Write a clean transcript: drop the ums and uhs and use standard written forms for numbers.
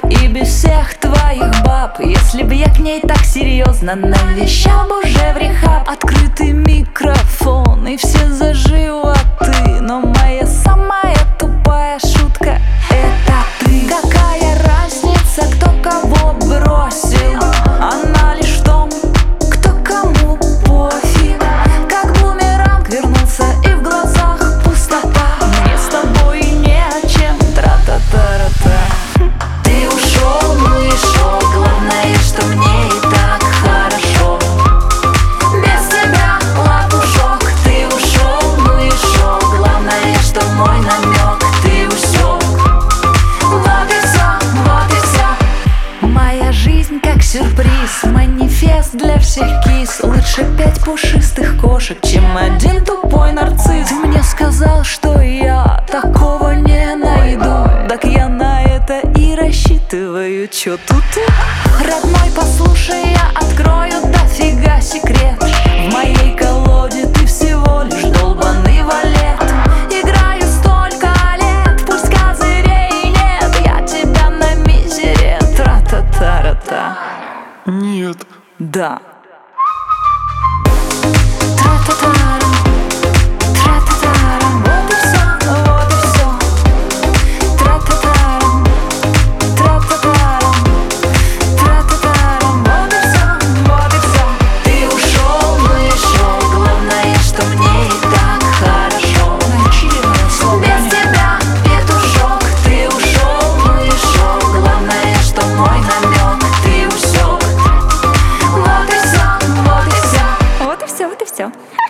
и без всех твоих баб. Если бы я к ней так серьезно навещал бы уже в рехаб. Открытый микрофон и все за животы, но моя самая тупая шутка — это ты. Какая разница, кто кого бросил? Она лишь в том, кто кому пофиг. Как бумеранг вернулся и в глазах пустота. Мне с тобой не о чем, тра-та-та-ра-та. Ты ушел, ну и шо, главное, что мне и так хорошо. Без тебя лопушок. Ты ушел, ну и шо, главное, что мой намек ты усек. Вот и все, вот и все. Моя жизнь как сюрприз, манифест для всех кис. Лучше 5 пушистых кошек, чем один тупой нарцисс. Ты мне сказал, что я такого не найду, так я на это и рассчитываю. Чё тут? Родной, послушай, я открою дофига секрет. В моей колоде ты всего лишь долбаный валет. Играю столько лет, пусть козырей нет. Я тебя на мизере, тра-та-та-ра-та. Нет. Да. Вот и все.